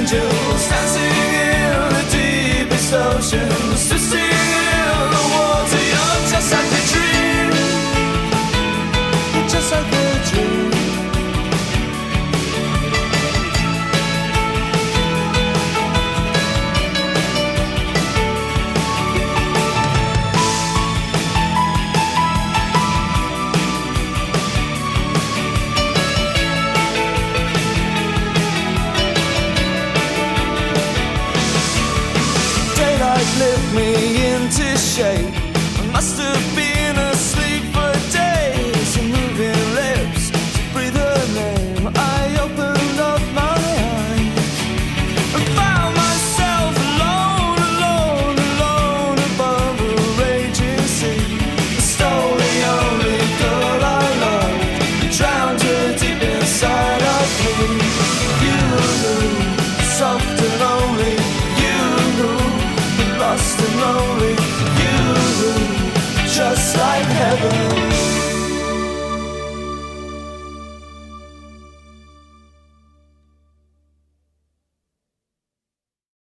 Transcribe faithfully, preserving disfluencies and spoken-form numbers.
angels dancing in the deepest oceans, twisting in the water. You're just like a dream, you're just like a dream. Lift me into shape. I must have been asleep for days. Your moving lips to breathe her name. I opened up my eyes and found myself alone, alone, alone above a raging sea. I stole the only girl I loved, drowned her deep inside of me. You, soft and lonely, you, lost and lonely.